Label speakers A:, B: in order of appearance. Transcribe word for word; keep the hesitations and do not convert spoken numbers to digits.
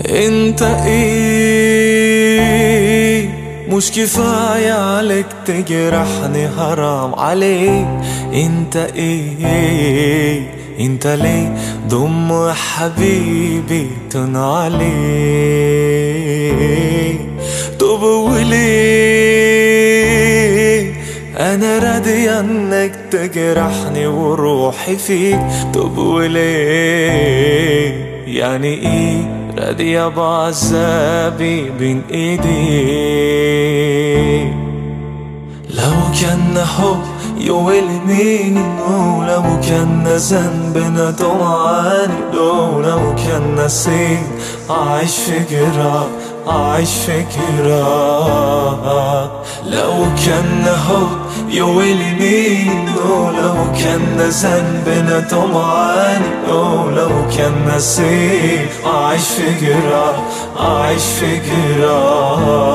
A: انت ايه؟ مش كفاية عليك تجرحني، حرام عليك. انت ايه؟ انت ليه ضم حبيبي تنعلي؟ طب وليه انا راضي انك تجرحني وروحي فيك؟ طب وليه يعني ايه راضي بعذابي بين ايديك؟ لو كان حب يولي منه، لو كان ذنبنا طمعاني، لو لو كان نسيت أعيش في جراح، أعيش في جراح. لو كان حب يولي منه، لو كان ذنبنا طمعاني، لو لو كان نسيت أعيش في جراح، أعيش في جراح.